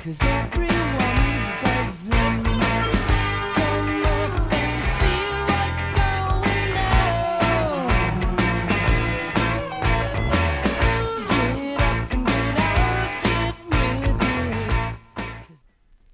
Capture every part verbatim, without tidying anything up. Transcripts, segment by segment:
'cause everyone's buzzing. Come up and see what's going on. Get up and get out, get with it. 'Cause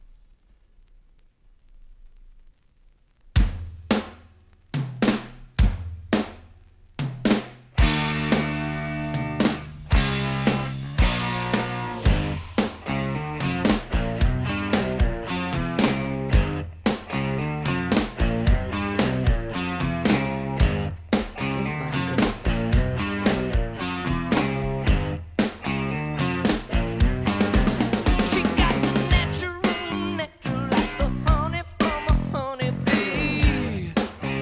she got the natural nectar like the honey from a honeybee.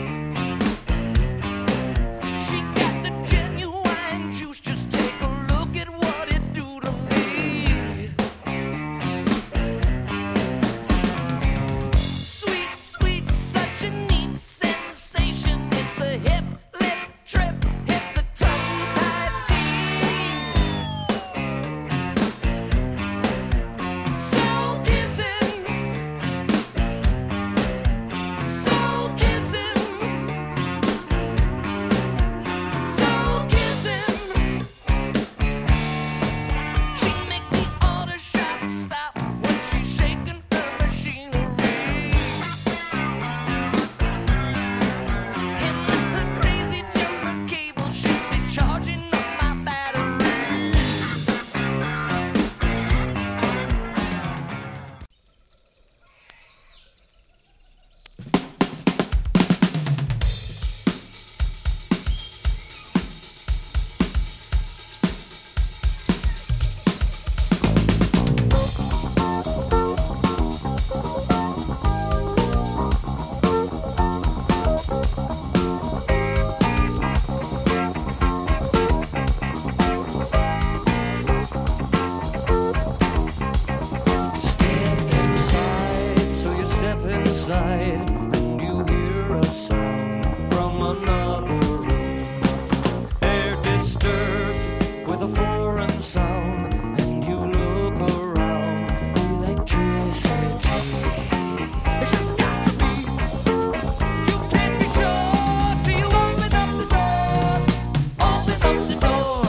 She got the genuine juice, just take a look at what it do to me. Sweet, sweet, such a neat sensation. It's a hip, lip trip, it's a tongue-tied tease. Soul kissing, soul kissing, soul kissing. She make the auto shop stop when she's shaking her machinery. And with her crazy jumper cable, she'd be charging up my battery. Step inside, so you step inside, and you hear a sound from another room. Air disturbed with a foreign sound, and you look around. Electricity. It's just got to be. You can't be sure till you open up the door. Open up the door.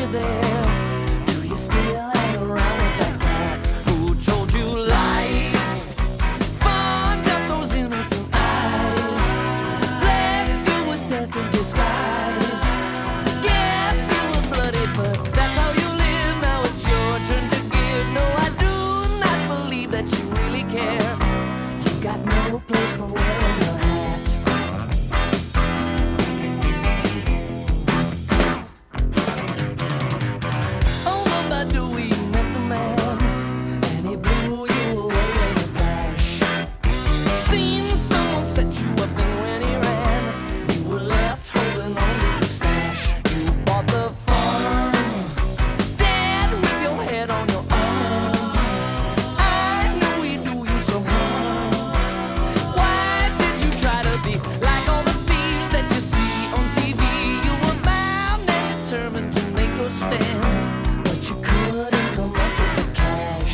there? Do you still hang around with that cat who told you lies? Fogged up those innocent eyes, blessed you with death in disguise. Guess you were bloody, but that's how you live. Now it's your turn to give. No, I do not believe that you really care. You got no place for wearing your hat. Oh, Mama Dewey, you met the man, and he blew you away in a flash. Seen someone set you up, and when he ran, you were left holding on to the stash. You bought the farm, dead with your head on your arm. I knew he'd do you some harm. Why did you try to be like all the thieves that you see on T V? You were bound and determined to make your stand, but you couldn't come up with the cash.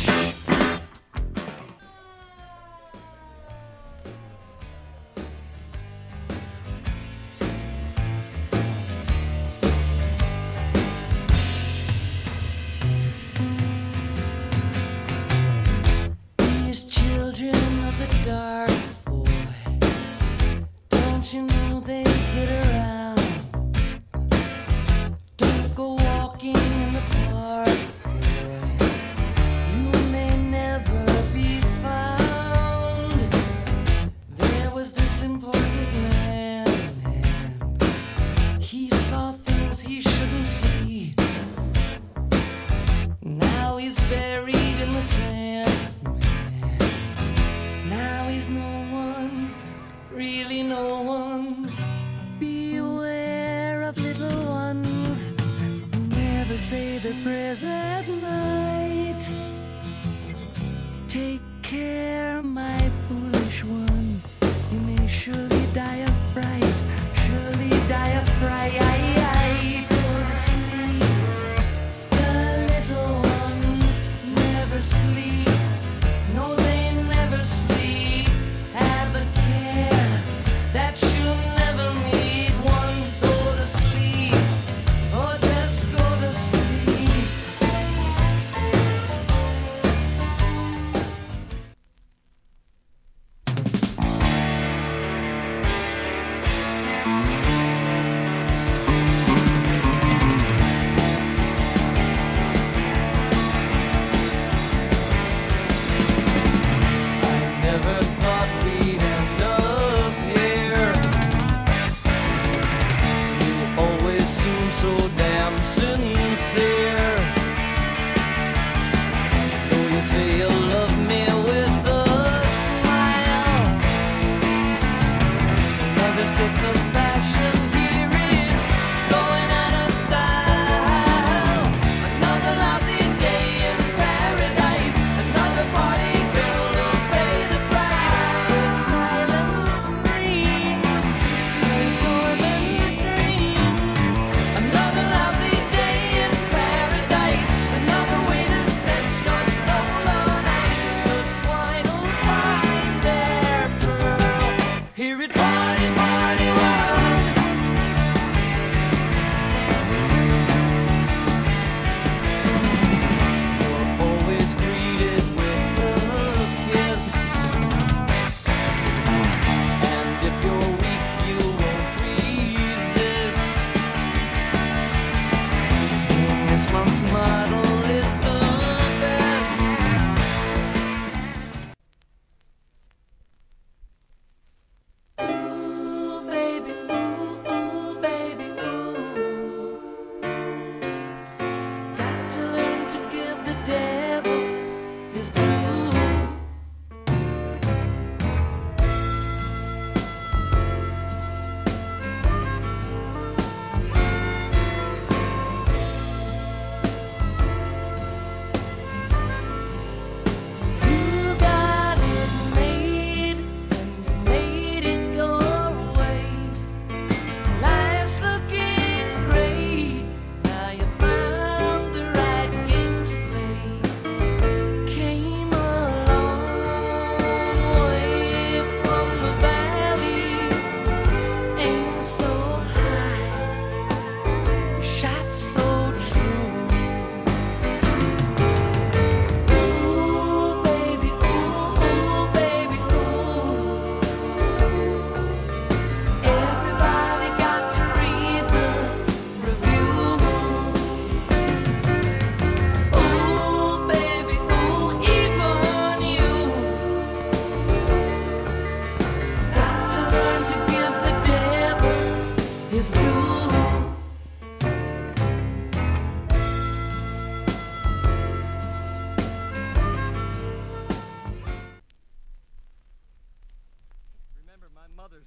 These children of the dark, boy, don't you know they get around? Don't go walking in the park, boy, you may never be found. There was this important man, and he saw things he shouldn't see. Now he's buried in the sand. Now he's no one, really no one. Beware of little ones who never say their prayers at night. Take care, my foolish one. You may surely die of fright, surely die of fright. Go to sleep. The little ones never sleep. No, they never sleep. Have a care that you'll never meet one. Go to sleep, or just go to sleep.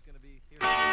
going to be here.